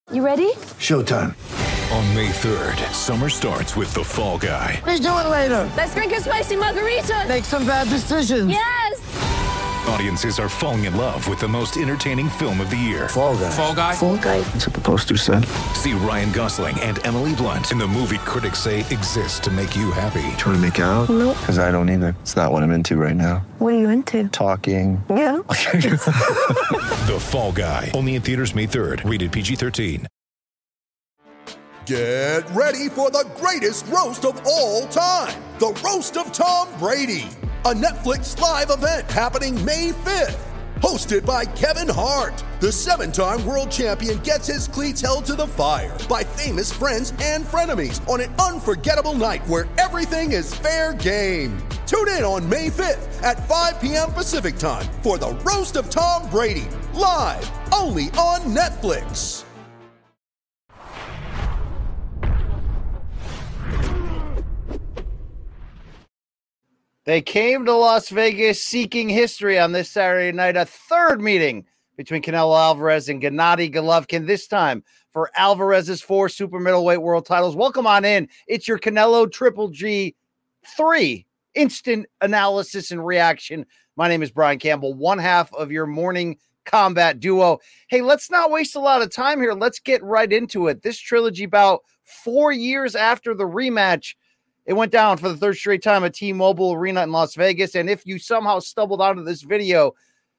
You ready? Showtime. On May 3rd, summer starts with The Fall Guy. Let's do it later. Let's drink a spicy margarita. Make some bad decisions. Yes! Audiences are falling in love with the most entertaining film of the year. Fall Guy. Fall Guy? Fall guy. That's what the poster said. See Ryan Gosling and Emily Blunt in the movie critics say exists to make you happy. Trying to make it out? Nope. Because I don't either. It's not what I'm into right now. What are you into? Talking. Yeah. The Fall Guy. Only in theaters May 3rd. Rated PG-13. Get ready for the greatest roast of all time. The Roast of Tom Brady. A Netflix live event happening May 5th. Hosted by Kevin Hart. The 7-time world champion gets his cleats held to the fire by famous friends and frenemies on an unforgettable night where everything is fair game. Tune in on May 5th at 5 p.m. Pacific time for the Roast of Tom Brady. Live only on Netflix. They came to Las Vegas seeking history on this Saturday night, a third meeting between Canelo Alvarez and Gennady Golovkin, this time for Alvarez's 4 super middleweight world titles. Welcome on in. It's your Canelo Triple G 3 instant analysis and reaction. My name is Brian Campbell, one half of your morning combat duo. Hey, let's not waste a lot of time here. Let's get right into it. This trilogy bout, 4 years after the rematch, it went down for the third straight time at T-Mobile Arena in Las Vegas. And if you somehow stumbled onto this video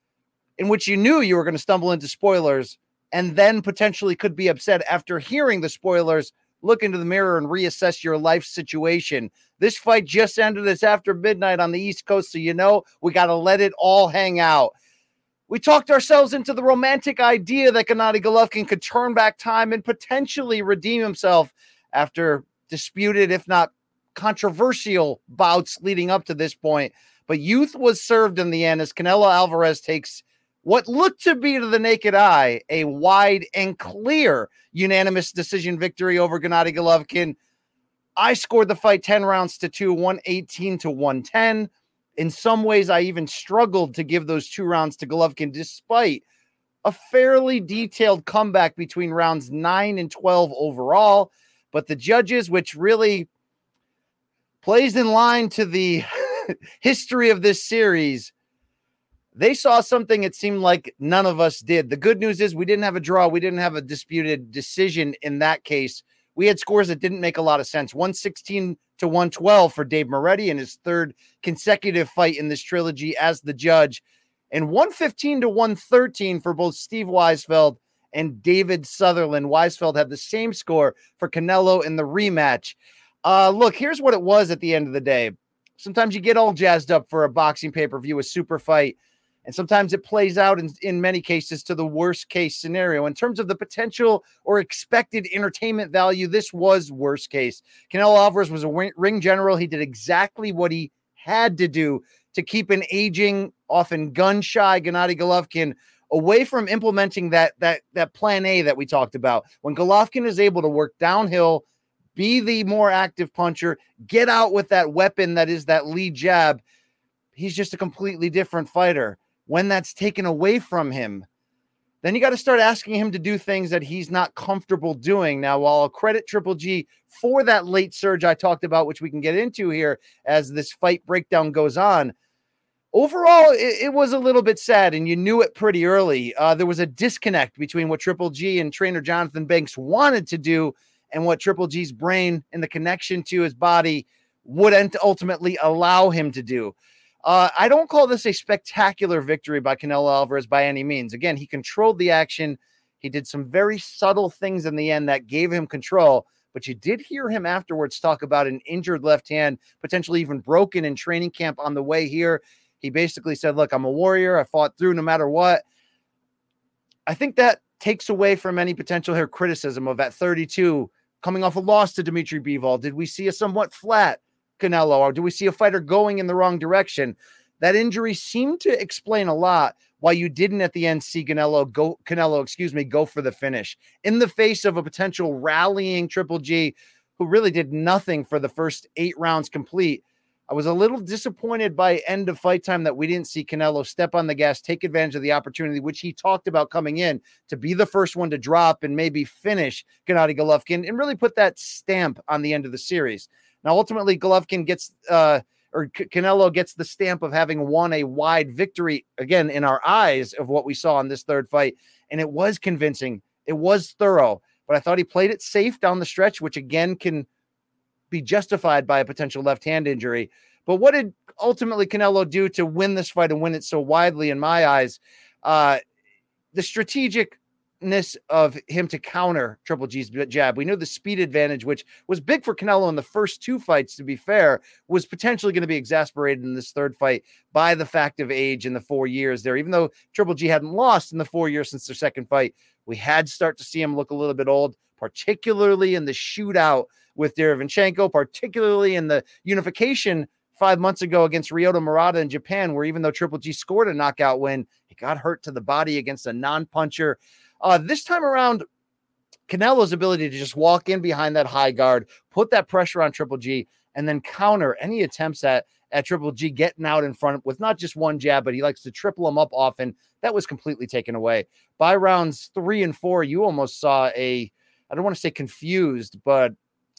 in which you knew you were going to stumble into spoilers and then potentially could be upset after hearing the spoilers, look into the mirror and reassess your life situation. This fight just ended. It's after midnight on the East Coast, so you know we got to let it all hang out. We talked ourselves into the romantic idea that Gennady Golovkin could turn back time and potentially redeem himself after disputed, if not controversial bouts leading up to this point, but youth was served in the end as Canelo Alvarez takes what looked to be to the naked eye a wide and clear unanimous decision victory over Gennady Golovkin. I scored the fight 10 rounds to 2, 118 to 110. In some ways, I even struggled to give those 2 rounds to Golovkin despite a fairly detailed comeback between rounds 9 and 12 overall. But the judges, which really plays in line to the history of this series, they saw something it seemed like none of us did. The good news is we didn't have a draw. We didn't have a disputed decision in that case. We had scores that didn't make a lot of sense. 116 to 112 for Dave Moretti in his third consecutive fight in this trilogy as the judge, and 115 to 113 for both Steve Weisfeld and David Sutherland. Weisfeld had the same score for Canelo in the rematch. Look, here's what it was at the end of the day. Sometimes you get all jazzed up for a boxing pay-per-view, a super fight, and sometimes it plays out in many cases to the worst case scenario. In terms of the potential or expected entertainment value, this was worst case. Canelo Alvarez was a ring general. He did exactly what he had to do to keep an aging, often gun-shy Gennady Golovkin away from implementing that plan A that we talked about. When Golovkin is able to work downhill, be the more active puncher, get out with that weapon that is that lead jab, he's just a completely different fighter. When that's taken away from him, then you got to start asking him to do things that he's not comfortable doing. Now, while I'll credit Triple G for that late surge I talked about, which we can get into here as this fight breakdown goes on, overall, it was a little bit sad, and you knew it pretty early. There was a disconnect between what Triple G and trainer Jonathan Banks wanted to do and what Triple G's brain and the connection to his body wouldn't ultimately allow him to do. I don't call this a spectacular victory by Canelo Alvarez by any means. Again, he controlled the action. He did some very subtle things in the end that gave him control, but you did hear him afterwards talk about an injured left hand, potentially even broken in training camp on the way here. He basically said, look, I'm a warrior. I fought through no matter what. I think that takes away from any potential here criticism of at 32, coming off a loss to Dimitri Bivol. Did we see a somewhat flat Canelo, or do we see a fighter going in the wrong direction? That injury seemed to explain a lot why you didn't at the end see Canelo go for the finish in the face of a potential rallying Triple G who really did nothing for the first 8 rounds complete. I was a little disappointed by end of fight time that we didn't see Canelo step on the gas, take advantage of the opportunity, which he talked about coming in to be the first one to drop and maybe finish Gennady Golovkin and really put that stamp on the end of the series. Now, ultimately, Golovkin gets, Canelo gets the stamp of having won a wide victory, again, in our eyes of what we saw in this third fight. And it was convincing. It was thorough. But I thought he played it safe down the stretch, which, again, can be justified by a potential left hand injury. But what did ultimately Canelo do to win this fight and win it so widely in my eyes? The strategicness of him to counter Triple G's jab. We knew the speed advantage, which was big for Canelo in the first two fights, to be fair, was potentially going to be exasperated in this third fight by the fact of age in the 4 years there. Even though Triple G hadn't lost in the 4 years since their second fight, we had start to see him look a little bit old, particularly in the shootout with Derevyanchenko, particularly in the unification 5 months ago against Ryota Murata in Japan, where even though Triple G scored a knockout win, he got hurt to the body against a non-puncher. This time around, Canelo's ability to just walk in behind that high guard, put that pressure on Triple G, and then counter any attempts at Triple G getting out in front with not just one jab, but he likes to triple him up often. That was completely taken away. By rounds 3 and 4, you almost saw I don't want to say confused, but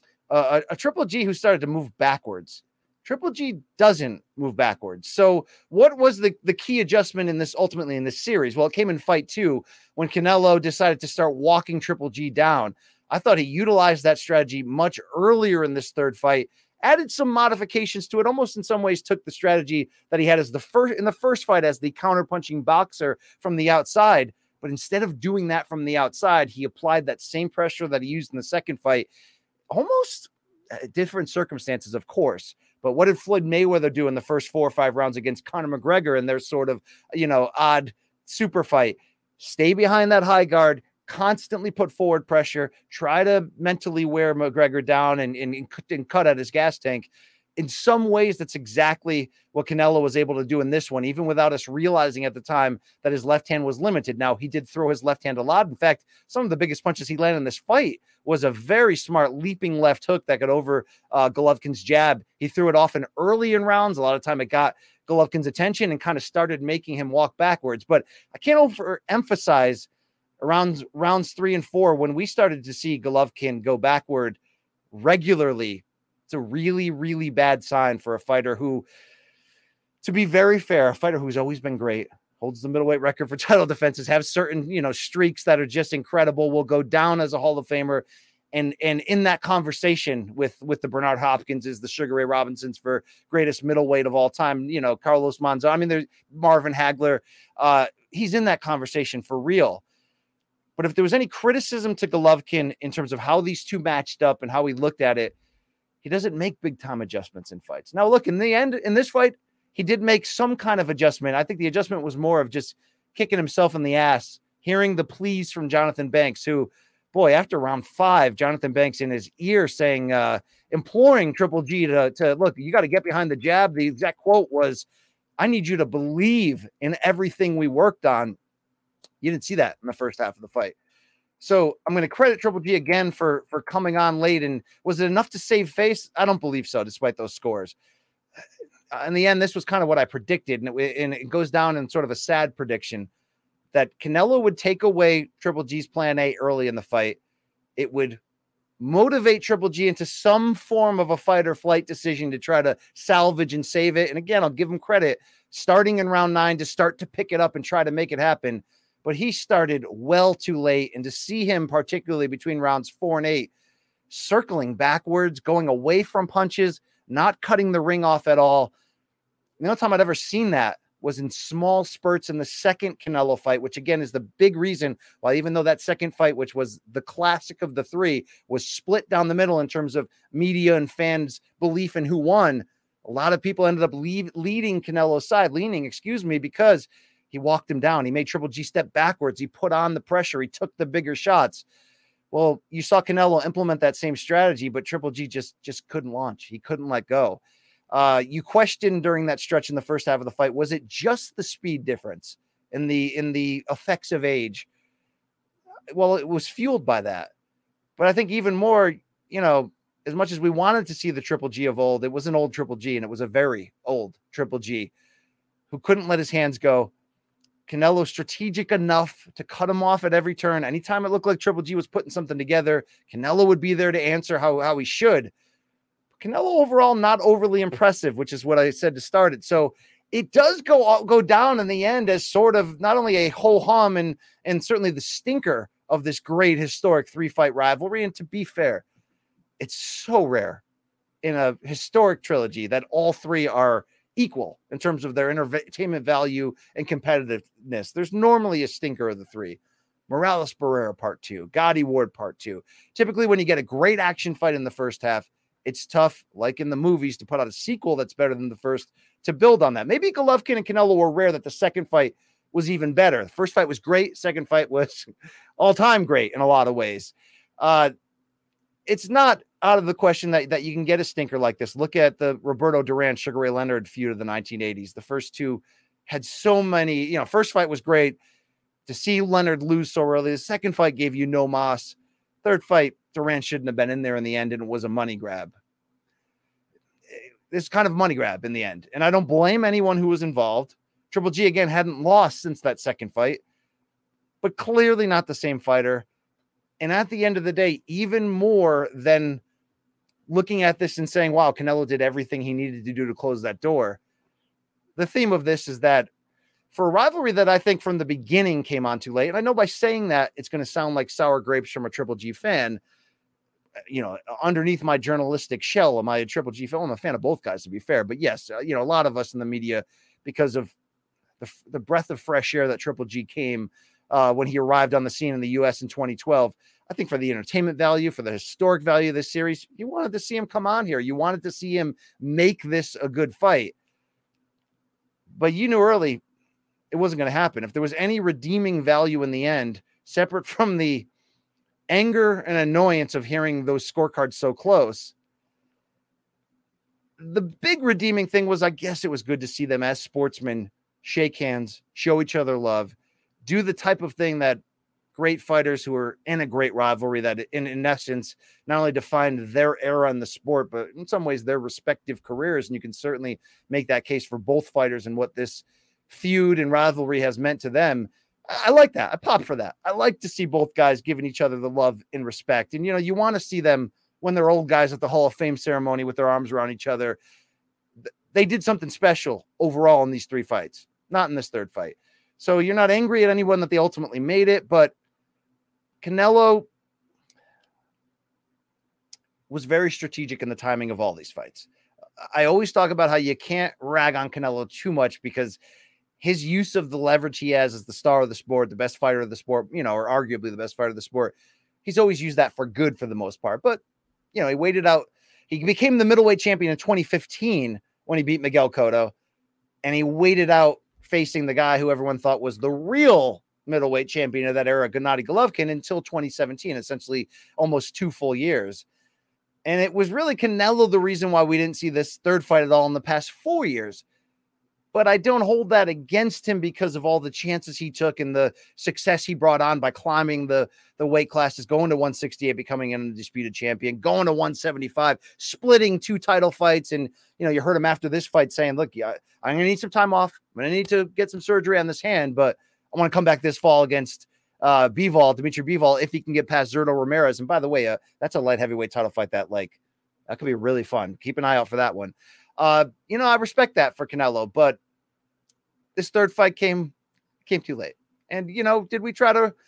a Triple G who started to move backwards. Triple G doesn't move backwards. So what was the key adjustment in this ultimately in this series? Well, it came in fight 2 when Canelo decided to start walking Triple G down. I thought he utilized that strategy much earlier in this third fight, added some modifications to it, almost in some ways took the strategy that he had as in the first fight as the counter-punching boxer from the outside. But instead of doing that from the outside, he applied that same pressure that he used in the second fight, almost different circumstances, of course. But what did Floyd Mayweather do in the first 4 or 5 rounds against Conor McGregor in their sort of, odd super fight? Stay behind that high guard, constantly put forward pressure, try to mentally wear McGregor down and cut at his gas tank. In some ways, that's exactly what Canelo was able to do in this one, even without us realizing at the time that his left hand was limited. Now, he did throw his left hand a lot. In fact, some of the biggest punches he landed in this fight was a very smart leaping left hook that got over Golovkin's jab. He threw it often early in rounds. A lot of time it got Golovkin's attention and kind of started making him walk backwards. But I can't overemphasize around rounds 3 and 4 when we started to see Golovkin go backward regularly. It's a really, really bad sign for a fighter who, to be very fair, a fighter who's always been great, holds the middleweight record for title defenses, have certain, streaks that are just incredible, will go down as a Hall of Famer. And in that conversation with the Bernard Hopkinses, the Sugar Ray Robinsons for greatest middleweight of all time, Carlos Monzon, there's Marvin Hagler. He's in that conversation for real. But if there was any criticism to Golovkin in terms of how these two matched up and how he looked at it, he doesn't make big time adjustments in fights. Now, look, in the end, in this fight, he did make some kind of adjustment. I think the adjustment was more of just kicking himself in the ass, hearing the pleas from Jonathan Banks, who, boy, after round 5, Jonathan Banks in his ear saying, imploring Triple G to look, you got to get behind the jab. The exact quote was, I need you to believe in everything we worked on. You didn't see that in the first half of the fight. So I'm going to credit Triple G again for coming on late. And was it enough to save face? I don't believe so, despite those scores. In the end, this was kind of what I predicted. And it goes down in sort of a sad prediction that Canelo would take away Triple G's plan A early in the fight. It would motivate Triple G into some form of a fight or flight decision to try to salvage and save it. And again, I'll give him credit, starting in round 9 to start to pick it up and try to make it happen. But he started well too late. And to see him, particularly between rounds 4 and 8, circling backwards, going away from punches, not cutting the ring off at all. The only time I'd ever seen that was in small spurts in the second Canelo fight, which again is the big reason why, even though that second fight, which was the classic of the 3, was split down the middle in terms of media and fans' belief in who won, a lot of people ended up leaning Canelo's side, because he walked him down. He made Triple G step backwards. He put on the pressure. He took the bigger shots. Well, you saw Canelo implement that same strategy, but Triple G just couldn't launch. He couldn't let go. You questioned during that stretch in the first half of the fight, was it just the speed difference in the effects of age? Well, it was fueled by that. But I think even more, as much as we wanted to see the Triple G of old, it was an old Triple G, and it was a very old Triple G who couldn't let his hands go. Canelo strategic enough to cut him off at every turn. Anytime it looked like Triple G was putting something together, Canelo would be there to answer how he should. Canelo overall not overly impressive, which is what I said to start it. So it does go down in the end as sort of not only a ho-hum and certainly the stinker of this great historic 3-fight rivalry. And to be fair, it's so rare in a historic trilogy that all three are equal in terms of their entertainment value and competitiveness. There's normally a stinker of the three. Morales Barrera Part 2, Gotti Ward Part 2. Typically, when you get a great action fight in the first half, it's tough, like in the movies, to put out a sequel that's better than the first to build on that. Maybe Golovkin and Canelo were rare that the second fight was even better. The first fight was great. Second fight was all-time great in a lot of ways. It's not out of the question that you can get a stinker like this. Look at the Roberto Duran, Sugar Ray Leonard feud of the 1980s. The first two had so many, first fight was great. To see Leonard lose so early, the second fight gave you no moss. Third fight, Duran shouldn't have been in there in the end, and it was a money grab. It's kind of money grab in the end, and I don't blame anyone who was involved. Triple G, again, hadn't lost since that second fight, but clearly not the same fighter. And at the end of the day, even more than looking at this and saying, wow, Canelo did everything he needed to do to close that door, the theme of this is that for a rivalry that I think from the beginning came on too late, and I know by saying that it's going to sound like sour grapes from a Triple G fan, underneath my journalistic shell, am I a Triple G fan? I'm a fan of both guys, to be fair. But yes, a lot of us in the media, because of the breath of fresh air that Triple G came when he arrived on the scene in the U.S. in 2012, I think for the entertainment value, for the historic value of this series, you wanted to see him come on here. You wanted to see him make this a good fight. But you knew early it wasn't going to happen. If there was any redeeming value in the end, separate from the anger and annoyance of hearing those scorecards so close, the big redeeming thing was, I guess it was good to see them as sportsmen shake hands, show each other love, do the type of thing that great fighters who are in a great rivalry that in essence not only defined their era in the sport, but in some ways their respective careers. And you can certainly make that case for both fighters and what this feud and rivalry has meant to them. I like that. I pop for that. I like to see both guys giving each other the love and respect. And, you want to see them when they're old guys at the Hall of Fame ceremony with their arms around each other. They did something special overall in these three fights, not in this third fight. So you're not angry at anyone that they ultimately made it, but Canelo was very strategic in the timing of all these fights. I always talk about how you can't rag on Canelo too much, because his use of the leverage he has as the star of the sport, the best fighter of the sport, or arguably the best fighter of the sport, he's always used that for good for the most part. But, he waited out. He became the middleweight champion in 2015 when he beat Miguel Cotto, and he waited out facing the guy who everyone thought was the real middleweight champion of that era, Gennady Golovkin, until 2017, essentially almost 2 full years. And it was really Canelo the reason why we didn't see this third fight at all in the past 4 years. But I don't hold that against him because of all the chances he took and the success he brought on by climbing the weight classes, going to 168, becoming an undisputed champion, going to 175, splitting 2 title fights. And, you heard him after this fight saying, look, I'm going to need some time off. I'm going to need to get some surgery on this hand, but I want to come back this fall against Dimitri Bivol, if he can get past Zurdo Ramirez. And by the way, that's a light heavyweight title fight that could be really fun. Keep an eye out for that one. I respect that for Canelo, but this third fight came too late. And, did we try to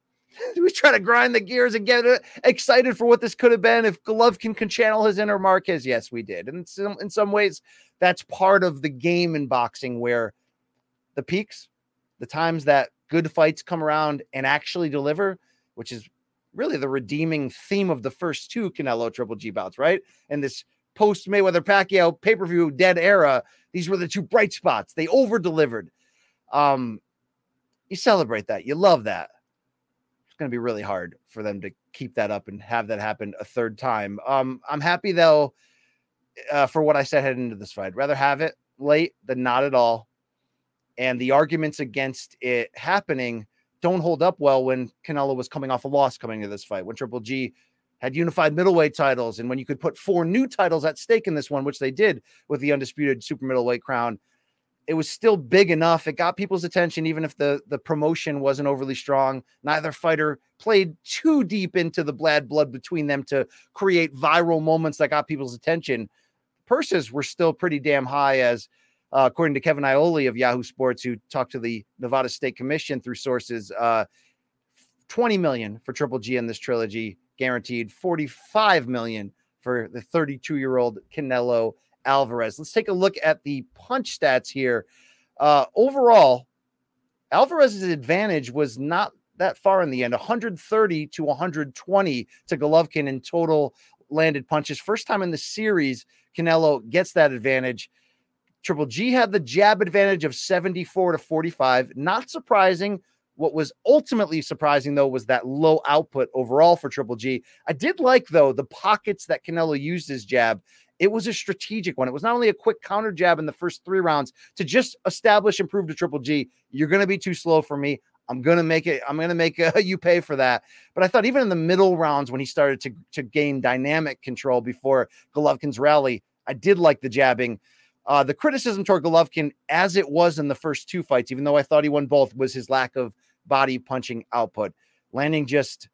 grind the gears and get excited for what this could have been if Golovkin can channel his inner Marquez? Yes, we did. And in some ways, that's part of the game in boxing, where the peaks, the times that good fights come around and actually deliver, which is really the redeeming theme of the first 2 Canelo Triple G bouts, right? And this post Mayweather Pacquiao pay-per-view dead era, these were the 2 bright spots. They over-delivered. You celebrate that. You love that. It's going to be really hard for them to keep that up and have that happen a third time. I'm happy, though, for what I said heading into this fight. I'd rather have it late than not at all. And the arguments against it happening don't hold up well when Canelo was coming off a loss coming into this fight, when Triple G had unified middleweight titles. And when you could put 4 new titles at stake in this one, which they did with the undisputed super middleweight crown, it was still big enough. It got people's attention, even if the promotion wasn't overly strong. Neither fighter played too deep into the bad blood between them to create viral moments that got people's attention. Purses were still pretty damn high, as according to Kevin Ioli of Yahoo Sports, who talked to the Nevada State Commission through sources, $20 million for Triple G in this trilogy, guaranteed $45 million for the 32-year-old Canelo Alvarez. Let's take a look at the punch stats here. Overall, Alvarez's advantage was not that far in the end, 130 to 120 to Golovkin in total landed punches. First time in the series, Canelo gets that advantage. Triple G had the jab advantage of 74 to 45. Not surprising. What was ultimately surprising, though, was that low output overall for Triple G. I did like, though, the pockets that Canelo used his jab. It was a strategic one. It was not only a quick counter jab in the first 3 rounds to just establish and prove to Triple G, you're going to be too slow for me. I'm going to make you pay for that. But I thought even in the middle rounds when he started to gain dynamic control before Golovkin's rally, I did like the jabbing. The criticism toward Golovkin, as it was in the first 2 fights, even though I thought he won both, was his lack of body punching output, landing just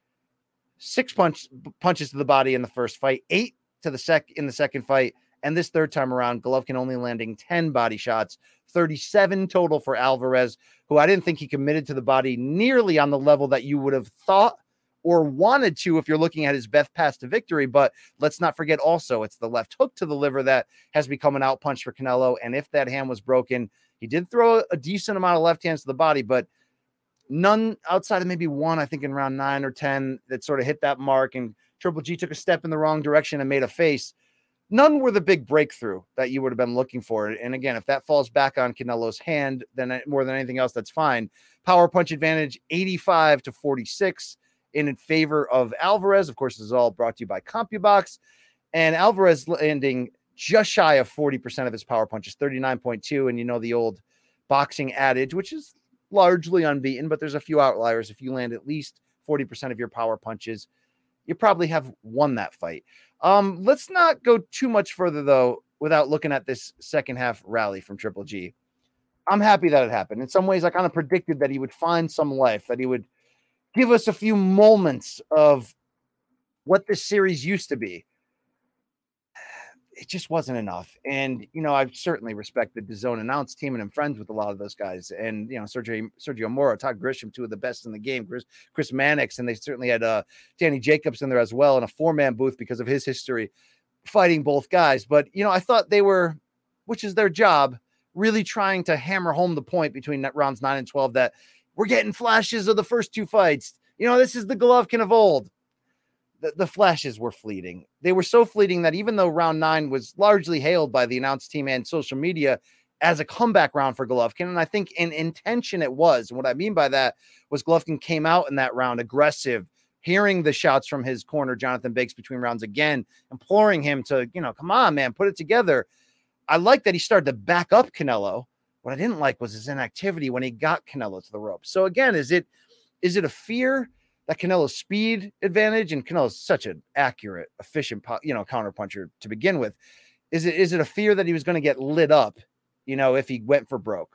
6 punches to the body in the first fight, 8 in the second fight, and this third time around, Golovkin only landing 10 body shots, 37 total for Alvarez, who I didn't think he committed to the body nearly on the level that you would have thought or wanted to if you're looking at his best path to victory. But let's not forget also, it's the left hook to the liver that has become an out punch for Canelo, and if that hand was broken, he did throw a decent amount of left hands to the body, but none outside of maybe one, I think in round 9 or 10, that sort of hit that mark, and Triple G took a step in the wrong direction and made a face. None were the big breakthrough that you would have been looking for. And again, if that falls back on Canelo's hand, then more than anything else, that's fine. Power punch advantage, 85 to 46 in favor of Alvarez. Of course, this is all brought to you by CompuBox. And Alvarez landing just shy of 40% of his power punches, 39.2. And you know the old boxing adage, which is largely unbeaten, but there's a few outliers. If you land at least 40% of your power punches, you probably have won that fight. Let's not go too much further, though, without looking at this second half rally from Triple G. I'm happy that it happened. In some ways, I kind of predicted that he would find some life, that he would give us a few moments of what this series used to be. It just wasn't enough. And, you know, I've certainly respected the DAZN announce team, and I'm friends with a lot of those guys. And, you know, Sergio Mora, Todd Grisham, 2 of the best in the game, Chris Mannix, and they certainly had Danny Jacobs in there as well in a 4-man booth because of his history fighting both guys. But, you know, I thought they were, which is their job, really trying to hammer home the point between rounds 9 and 12 that we're getting flashes of the first 2 fights. You know, this is the Golovkin of old. The flashes were fleeting. They were so fleeting that even though round 9 was largely hailed by the announce team and social media as a comeback round for Golovkin, and I think in intention it was. And what I mean by that was Golovkin came out in that round aggressive, hearing the shouts from his corner, Jonathan Bakes, between rounds again, imploring him to, you know, come on, man, put it together. I like that he started to back up Canelo. What I didn't like was his inactivity when he got Canelo to the rope. So again, is it a fear that Canelo's speed advantage, and Canelo's such an accurate, efficient, counter puncher to begin with. Is it a fear that he was going to get lit up, you know, if he went for broke?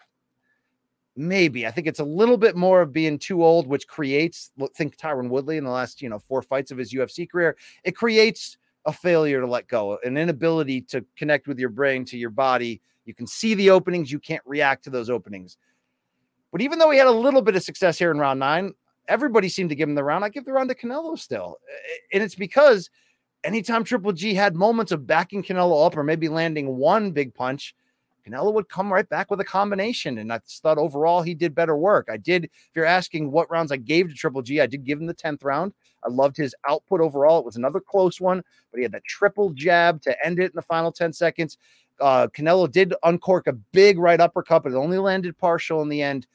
Maybe. I think it's a little bit more of being too old, which creates, think Tyron Woodley in the last, 4 fights of his UFC career. It creates a failure to let go, an inability to connect with your brain to your body. You can see the openings. You can't react to those openings. But even though he had a little bit of success here in round 9, everybody seemed to give him the round. I give the round to Canelo still. And it's because anytime Triple G had moments of backing Canelo up or maybe landing one big punch, Canelo would come right back with a combination. And I thought overall he did better work. If you're asking what rounds I gave to Triple G, I did give him the 10th round. I loved his output overall. It was another close one, but he had that triple jab to end it in the final 10 seconds. Canelo did uncork a big right uppercut, but it only landed partial in the end.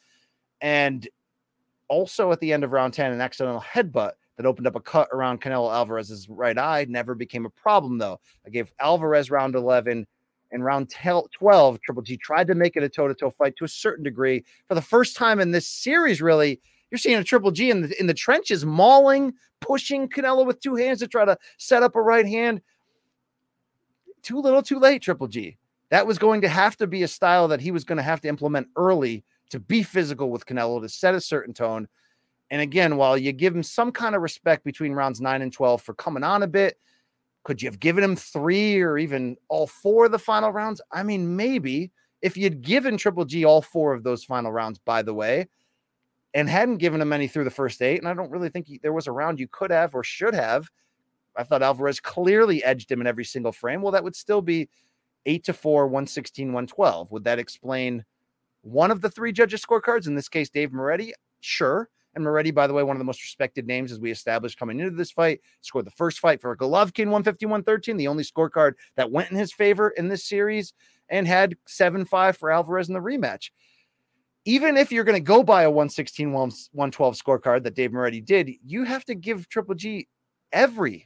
And also at the end of round 10, an accidental headbutt that opened up a cut around Canelo Alvarez's right eye never became a problem, though. I gave Alvarez round 11. And round 12, Triple G tried to make it a toe-to-toe fight to a certain degree. For the first time in this series, really, You're seeing a Triple G in the trenches, mauling, pushing Canelo with two hands to try to set up a right hand. Too little, too late, Triple G. That was going to have to be a style that he was going to have to implement early to be physical with Canelo, to set a certain tone. And again, while you give him some kind of respect between rounds 9 and 12 for coming on a bit, could you have given him 3 or even all 4 of the final rounds? I mean, maybe if you'd given Triple G all 4 of those final rounds, by the way, and hadn't given him any through the first 8, and I don't really think there was a round you could have or should have. I thought Alvarez clearly edged him in every single frame. Well, that would still be 8-4, 116, 112. Would that explain one of the 3 judges' scorecards? In this case, Dave Moretti? Sure. And Moretti, by the way, one of the most respected names, as we established coming into this fight, scored the first fight for Golovkin, 150-113, the only scorecard that went in his favor in this series, and had 7-5 for Alvarez in the rematch. Even if you're going to go by a 116, 112 scorecard that Dave Moretti did, you have to give Triple G every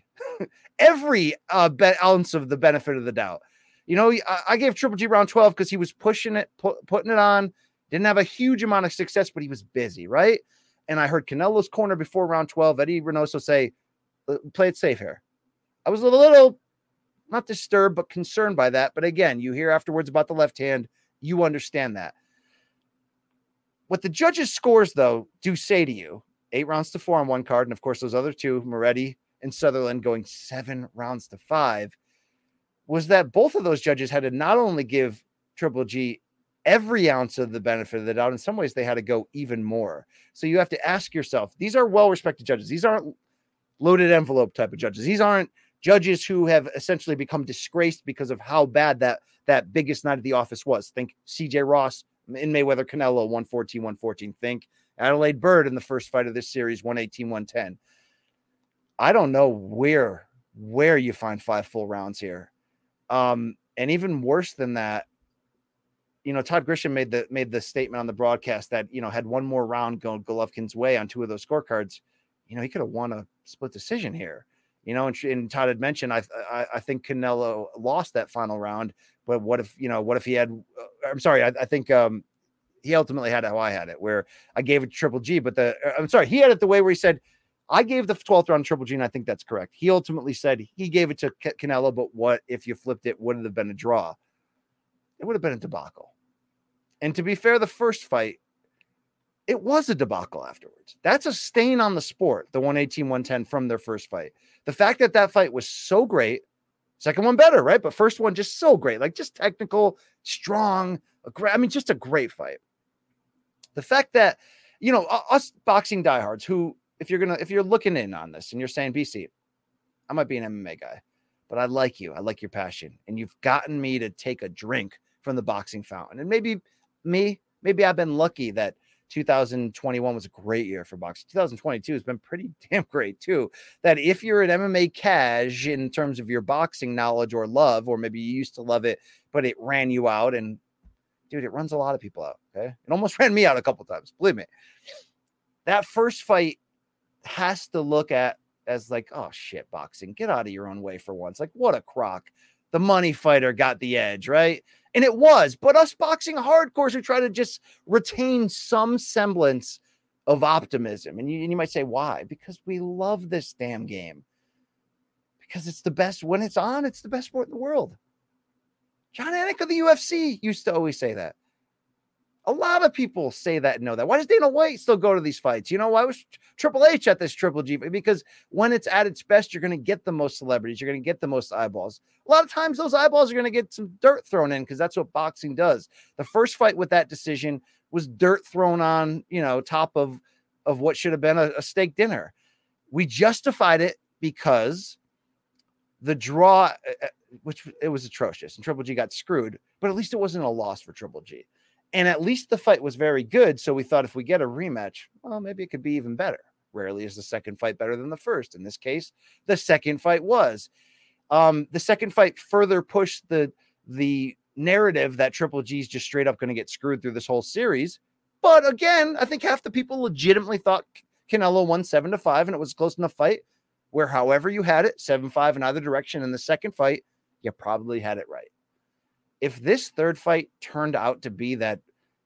ounce of the benefit of the doubt. You know, I gave Triple G round 12 because he was pushing it, putting it on, didn't have a huge amount of success, but he was busy, right? And I heard Canelo's corner before round 12, Eddie Reynoso say, play it safe here. I was a little, not disturbed, but concerned by that. But again, you hear afterwards about the left hand, you understand that. What the judges' scores, though, do say to you, 8 rounds to 4 on one card, and of course those other 2, Moretti and Sutherland, going 7 rounds to 5, was that both of those judges had to not only give Triple G every ounce of the benefit of the doubt, in some ways they had to go even more. So you have to ask yourself, these are well-respected judges. These aren't loaded envelope type of judges. These aren't judges who have essentially become disgraced because of how bad that biggest night at the office was. Think CJ Ross in Mayweather Canelo, 114-114. Think Adelaide Bird in the first fight of this series, 118-110. I don't know where you find 5 full rounds here. And even worse than that, you know, Todd Grisham made the statement on the broadcast that, you know, had one more round going Golovkin's way on 2 of those scorecards, you know, he could have won a split decision here. You know, and Todd had mentioned, I think Canelo lost that final round, but what if he had, I'm sorry, I think he ultimately had it how I had it, where I gave it to Triple G, but he had it the way where he said, I gave the 12th round to Triple G, and I think that's correct. He ultimately said he gave it to Canelo, but what if you flipped it? Would it have been a draw? It would have been a debacle. And to be fair, the first fight, it was a debacle afterwards. That's a stain on the sport, the 118-110 from their first fight. The fact that fight was so great, second one better, right? But first one just so great, like just technical, strong, just a great fight. The fact that, you know, us boxing diehards who, if you're looking in on this and you're saying, BC, I might be an MMA guy, but I like you. I like your passion. And you've gotten me to take a drink from the boxing fountain. And maybe I've been lucky that 2021 was a great year for boxing. 2022 has been pretty damn great too. That if you're an MMA cash in terms of your boxing knowledge or love, or maybe you used to love it, but it ran you out. And dude, it runs a lot of people out. Okay. It almost ran me out a couple of times. Believe me. That first fight has to look at as like, oh shit, boxing, get out of your own way for once. Like, what a crock. The money fighter got the edge, right? And it was, but us boxing hardcores who try to just retain some semblance of optimism. And you might say, why? Because we love this damn game. Because it's the best when it's on, it's the best sport in the world. John Anik of the UFC used to always say that. A lot of people say that and know that. Why does Dana White still go to these fights? You know, why was Triple H at this Triple G? Because when it's at its best, you're going to get the most celebrities. You're going to get the most eyeballs. A lot of times those eyeballs are going to get some dirt thrown in because that's what boxing does. The first fight with that decision was dirt thrown on, you know, top of what should have been a steak dinner. We justified it because the draw, which it was atrocious, and Triple G got screwed, but at least it wasn't a loss for Triple G. And at least the fight was very good. So we thought if we get a rematch, well, maybe it could be even better. Rarely is the second fight better than the first. In this case, the second fight was. The second fight further pushed the narrative that Triple G's just straight up going to get screwed through this whole series. But again, I think half the people legitimately thought Canelo won 7-5, and it was a close enough fight where however you had it, 7-5 in either direction in the second fight, you probably had it right. If this third fight turned out to be that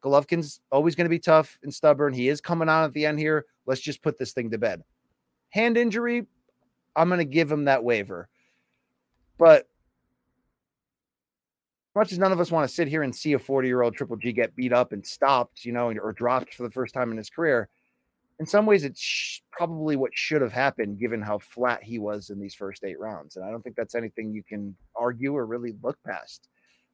Golovkin's always going to be tough and stubborn. He is coming on at the end here. Let's just put this thing to bed. Hand injury, I'm going to give him that waiver. But as much as none of us want to sit here and see a 40-year-old Triple G get beat up and stopped, or dropped for the first time in his career, in some ways it's probably what should have happened given how flat he was in these first 8 rounds. And I don't think that's anything you can argue or really look past.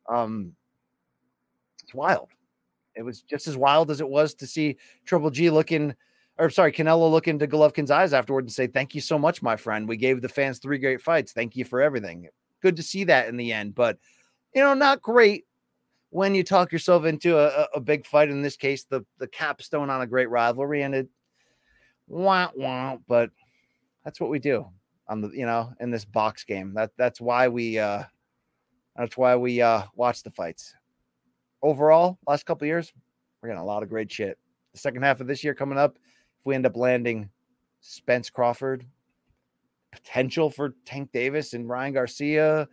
It's wild. It was just as wild as it was to see Canelo look into Golovkin's eyes afterward and say, "Thank you so much, my friend. We gave the fans 3 great fights. Thank you for everything." Good to see that in the end, but not great when you talk yourself into a big fight. In this case, the capstone on a great rivalry, and it but that's what we do on the, in this box game. That's why we watch the fights. Overall, last couple of years, we're getting a lot of great shit. The second half of this year coming up, if we end up landing Spence Crawford, potential for Tank Davis and Ryan Garcia,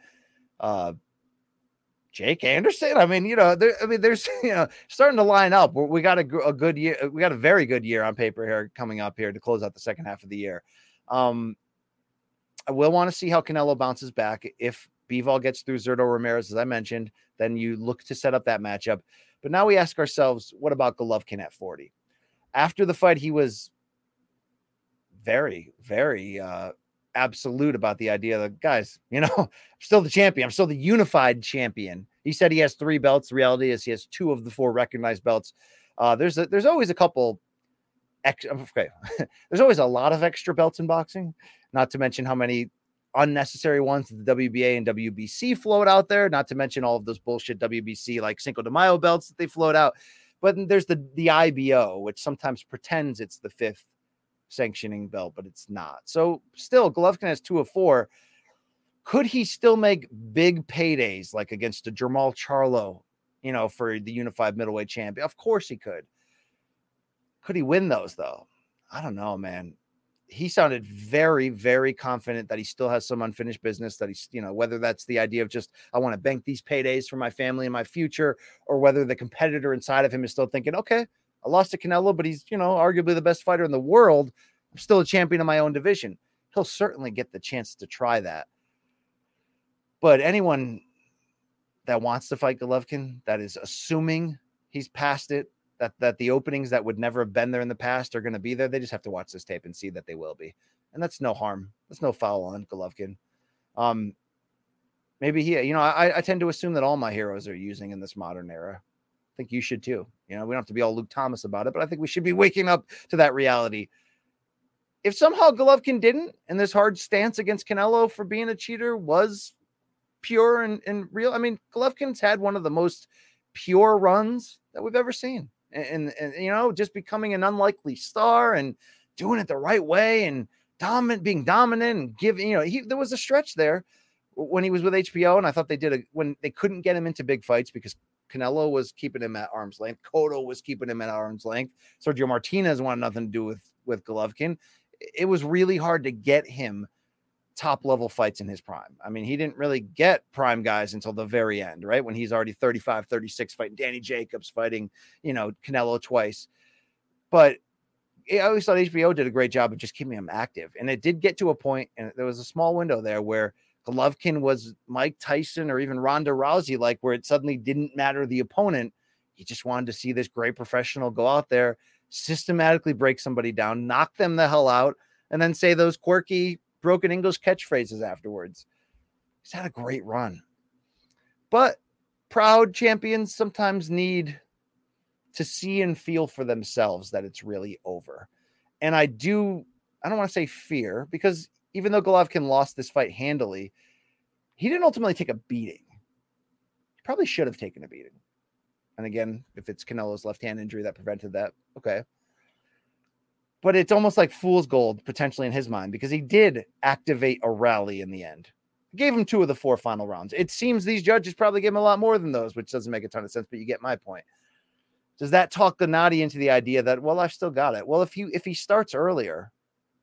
Jake Anderson. There's starting to line up. We got a good year. We got a very good year on paper here coming up here to close out the second half of the year. I will want to see how Canelo bounces back. If Bivol gets through Zurdo Ramirez, as I mentioned, then you look to set up that matchup. But now we ask ourselves, what about Golovkin at 40? After the fight, he was very, very absolute about the idea that, guys, I'm still the champion. I'm still the unified champion. He said he has 3 belts. The reality is he has 2 of the 4 recognized belts. There's always a couple there's always a lot of extra belts in boxing, not to mention how many unnecessary ones the WBA and WBC float out there, not to mention all of those bullshit WBC like Cinco de Mayo belts that they float out. But there's the IBO, which sometimes pretends it's the 5th sanctioning belt, but it's not. So still, Golovkin has 2 of 4. Could he still make big paydays like against a Jermall Charlo, for the unified middleweight champion? Of course he could. Could he win those though? I don't know, man. He sounded very, very confident that he still has some unfinished business, that he's, whether that's the idea of just, I want to bank these paydays for my family and my future, or whether the competitor inside of him is still thinking, okay, I lost to Canelo, but he's, arguably the best fighter in the world. I'm still a champion of my own division. He'll certainly get the chance to try that. But anyone that wants to fight Golovkin, that is assuming he's past it, that the openings that would never have been there in the past are going to be there, they just have to watch this tape and see that they will be. And that's no harm. That's no foul on Golovkin. Maybe he, I tend to assume that all my heroes are using in this modern era. I think you should too. We don't have to be all Luke Thomas about it, but I think we should be waking up to that reality. If somehow Golovkin didn't, and this hard stance against Canelo for being a cheater was pure and real, Golovkin's had one of the most pure runs that we've ever seen. And just becoming an unlikely star and doing it the right way and being dominant and giving, there was a stretch there when he was with HBO, and I thought when they couldn't get him into big fights because Canelo was keeping him at arm's length. Cotto was keeping him at arm's length. Sergio Martinez wanted nothing to do with Golovkin. It was really hard to get him top level fights in his prime. He didn't really get prime guys until the very end, right? When he's already 35, 36 fighting Danny Jacobs, fighting, Canelo twice. But I always thought HBO did a great job of just keeping him active. And it did get to a point, and there was a small window there where Golovkin was Mike Tyson or even Ronda Rousey, like where it suddenly didn't matter the opponent. He just wanted to see this great professional go out there, systematically break somebody down, knock them the hell out, and then say those quirky broken English catchphrases afterwards. He's had a great run. But proud champions sometimes need to see and feel for themselves that it's really over. And I don't want to say fear, because even though Golovkin lost this fight handily, he didn't ultimately take a beating. He probably should have taken a beating. And again, if it's Canelo's left hand injury that prevented that, okay. But it's almost like fool's gold potentially in his mind, because he did activate a rally in the end. Gave him 2 of the 4 final rounds. It seems these judges probably gave him a lot more than those, which doesn't make a ton of sense, but you get my point. Does that talk Gennady into the idea that, well, I've still got it? Well, if he starts earlier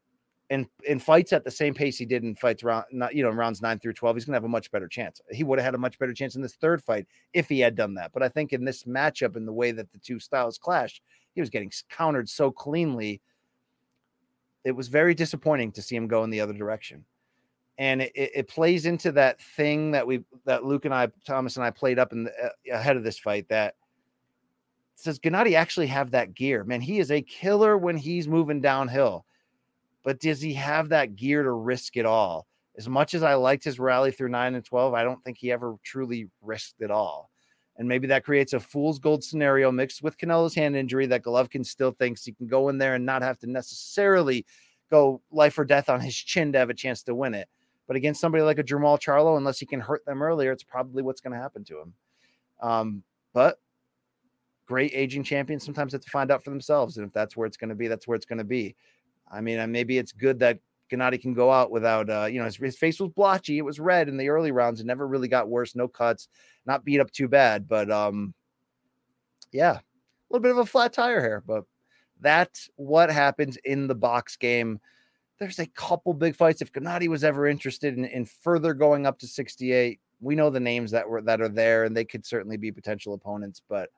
in fights at the same pace he did in fights rounds 9 through 12, he's going to have a much better chance. He would have had a much better chance in this third fight if he had done that. But I think in this matchup, in the way that the two styles clashed, he was getting countered so cleanly. It was very disappointing to see him go in the other direction. And it plays into that thing that Luke and I, Thomas and I played up ahead of this fight, that says Gennady actually have that gear. Man, he is a killer when he's moving downhill. But does he have that gear to risk it all? As much as I liked his rally through 9 and 12, I don't think he ever truly risked it all. And maybe that creates a fool's gold scenario mixed with Canelo's hand injury that Golovkin still thinks he can go in there and not have to necessarily go life or death on his chin to have a chance to win it. But against somebody like a Jermall Charlo, unless he can hurt them earlier, it's probably what's going to happen to him. But great aging champions sometimes have to find out for themselves. And if that's where it's going to be, that's where it's going to be. I mean, maybe it's good that Gennady can go out without, his face was blotchy. It was red in the early rounds. It never really got worse. No cuts, not beat up too bad. But, yeah, a little bit of a flat tire here. But that's what happens in the box game. There's a couple big fights. If Gennady was ever interested in further going up to 68, we know the names that are there, and they could certainly be potential opponents. But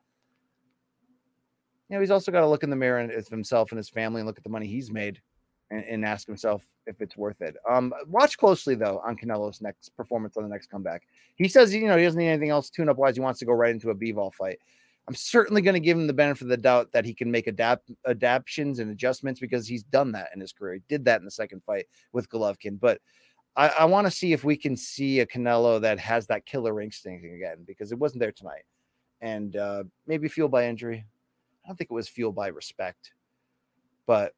he's also got to look in the mirror at himself and his family and look at the money he's made and ask himself if it's worth it. Watch closely, though, on Canelo's next performance on the next comeback. He says, he doesn't need anything else tune-up wise. He wants to go right into a Bivol fight. I'm certainly going to give him the benefit of the doubt that he can make adaptations and adjustments, because he's done that in his career. He did that in the second fight with Golovkin. But I want to see if we can see a Canelo that has that killer instinct again, because it wasn't there tonight. And maybe fueled by injury. I don't think it was fueled by respect. But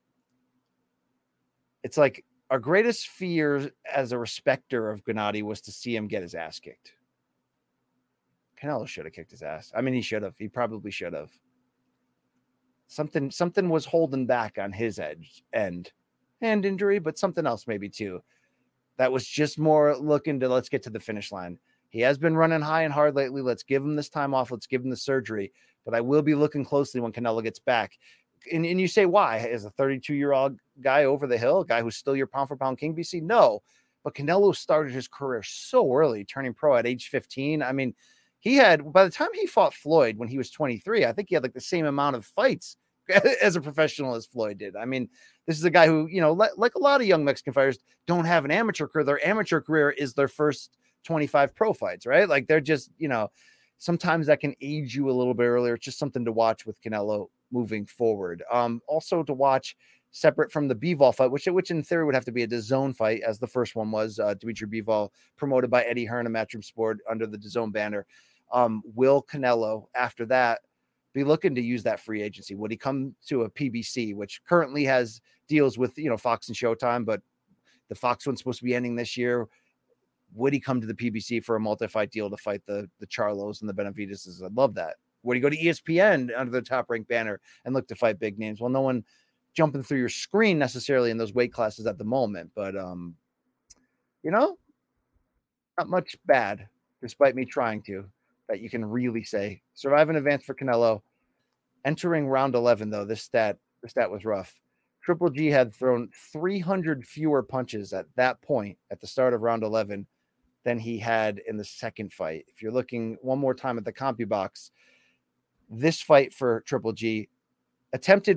it's like our greatest fear as a respecter of Gennady was to see him get his ass kicked. Canelo should have kicked his ass. I mean, he should have. He probably should have. Something was holding back on his hand injury, but something else maybe too. That was just more looking to, let's get to the finish line. He has been running high and hard lately. Let's give him this time off. Let's give him the surgery. But I will be looking closely when Canelo gets back. And you say, why? Is a 32-year-old guy over the hill, a guy who's still your pound-for-pound king, BC? No. But Canelo started his career so early, turning pro at age 15. I mean, he had, by the time he fought Floyd when he was 23, I think he had like the same amount of fights as a professional as Floyd did. I mean, this is a guy who, like a lot of young Mexican fighters, don't have an amateur career. Their amateur career is their first 25 pro fights, right? Like they're just, sometimes that can age you a little bit earlier. It's just something to watch with Canelo moving forward. Also to watch separate from the Bivol fight, which in theory would have to be a DAZN fight, as the first one was. Dimitri Bivol, promoted by Eddie Hearn and Matchroom Sport under the DAZN banner. Will Canelo, after that, be looking to use that free agency? Would he come to a PBC, which currently has deals with, Fox and Showtime, but the Fox one's supposed to be ending this year? Would he come to the PBC for a multi-fight deal to fight the Charlos and the Benavidez's? I'd love that. Would he go to ESPN under the Top Rank banner and look to fight big names? Well, no one jumping through your screen necessarily in those weight classes at the moment, but not much bad, despite me trying to, that you can really say. Survive and advance for Canelo. Entering round 11, though, this stat was rough. Triple G had thrown 300 fewer punches at that point at the start of round 11 than he had in the second fight. If you're looking one more time at the CompuBox, this fight for Triple G attempted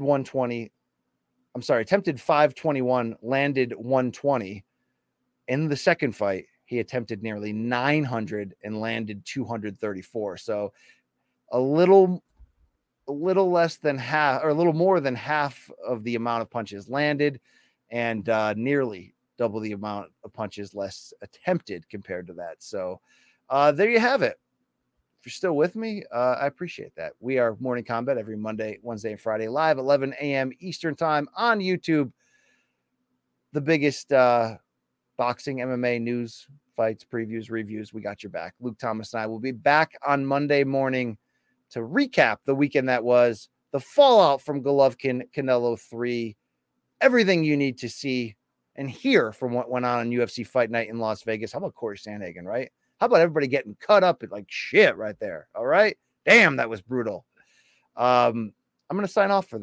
521, landed 120. In the second fight, he attempted nearly 900 and landed 234. So a little less than half, or a little more than half of the amount of punches landed, and nearly double the amount of punches less attempted compared to that. So there you have it. If you're still with me, I appreciate that. We are Morning Combat every Monday, Wednesday, and Friday, live 11 a.m. Eastern time on YouTube. The biggest boxing, MMA news, fights, previews, reviews. We got your back. Luke Thomas and I will be back on Monday morning to recap the weekend that was, the fallout from Golovkin Canelo 3, everything you need to see and hear from what went on UFC Fight Night in Las Vegas. How about Corey Sandhagen, right? How about everybody getting cut up like shit right there? All right. Damn, that was brutal. I'm going to sign off for the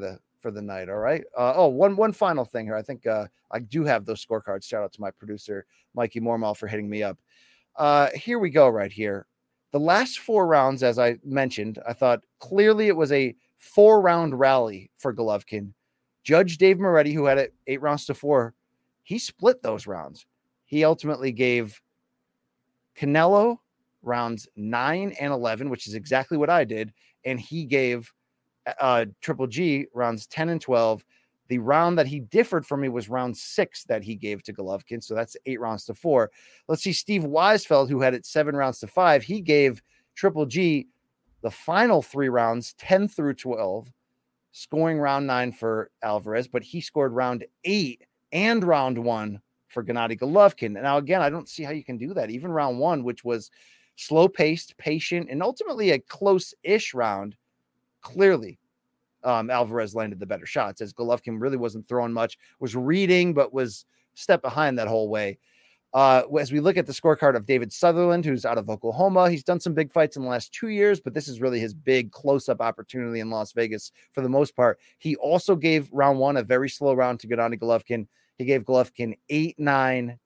for the night. All right. One final thing here. I think I do have those scorecards. Shout out to my producer, Mikey Mormal, for hitting me up. Here we go right here. The last 4 rounds, as I mentioned, I thought clearly it was a 4-round rally for Golovkin. Judge Dave Moretti, who had it 8 rounds to 4, he split those rounds. He ultimately gave Canelo rounds 9 and 11, which is exactly what I did. And he gave Triple G rounds 10 and 12. The round that he differed from me was round 6 that he gave to Golovkin. So that's 8 rounds to 4. Let's see. Steve Weisfeld, who had it 7 rounds to 5, he gave Triple G the final 3 rounds, 10 through 12, scoring round 9 for Alvarez, but he scored round 8 and round 1 for Gennady Golovkin. And now, again, I don't see how you can do that. Even round 1, which was slow-paced, patient, and ultimately a close-ish round, clearly Alvarez landed the better shots, as Golovkin really wasn't throwing much, was reading, but was a step behind that whole way. As we look at the scorecard of David Sutherland, who's out of Oklahoma, he's done some big fights in the last 2 years, but this is really his big close-up opportunity in Las Vegas for the most part. He also gave round 1 a very slow round to Gennady Golovkin. He gave Golovkin 8, 9,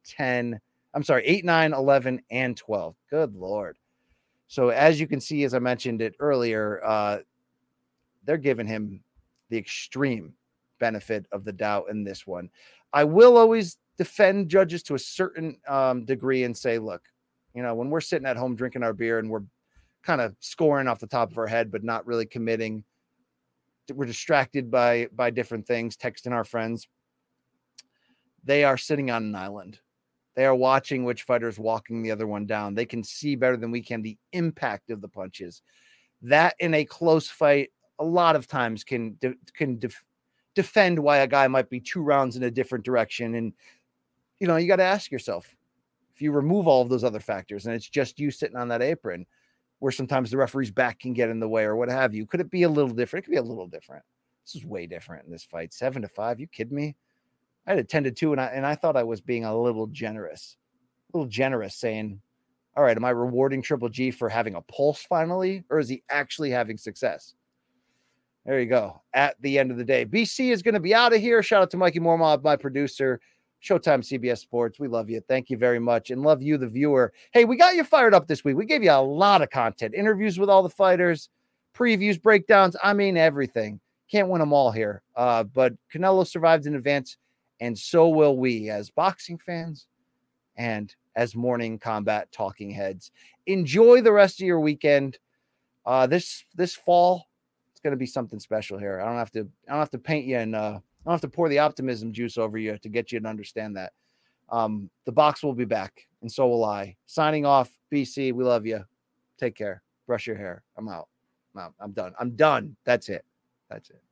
11, and 12. Good Lord. So as you can see, as I mentioned it earlier, they're giving him the extreme benefit of the doubt in this one. I will always defend judges to a certain degree and say, look, when we're sitting at home drinking our beer and we're kind of scoring off the top of our head, but not really committing, we're distracted by different things, texting our friends. They are sitting on an island. They are watching which fighter is walking the other one down. They can see better than we can the impact of the punches. That in a close fight, a lot of times can defend why a guy might be 2 rounds in a different direction. And, you got to ask yourself, if you remove all of those other factors and it's just you sitting on that apron, where sometimes the referee's back can get in the way or what have you, could it be a little different? It could be a little different. This is way different in this fight. 7-5. You kidding me? I had it 10-2, and I thought I was being a little generous, saying, all right, am I rewarding Triple G for having a pulse finally, or is he actually having success? There you go. At the end of the day, BC is going to be out of here. Shout out to Mikey Mormob, my producer, Showtime CBS Sports. We love you. Thank you very much. And love you, the viewer. Hey, we got you fired up this week. We gave you a lot of content, interviews with all the fighters, previews, breakdowns. I mean, everything. Can't win them all here. But Canelo survived in advance, and so will we as boxing fans and as morning combat talking heads. Enjoy the rest of your weekend. This fall, going to be something special here. I don't have to paint you and I don't have to pour the optimism juice over you to get you to understand that. The box will be back, and so will I. Signing off, BC. We love you. Take care. Brush your hair. I'm out. I'm done. That's it.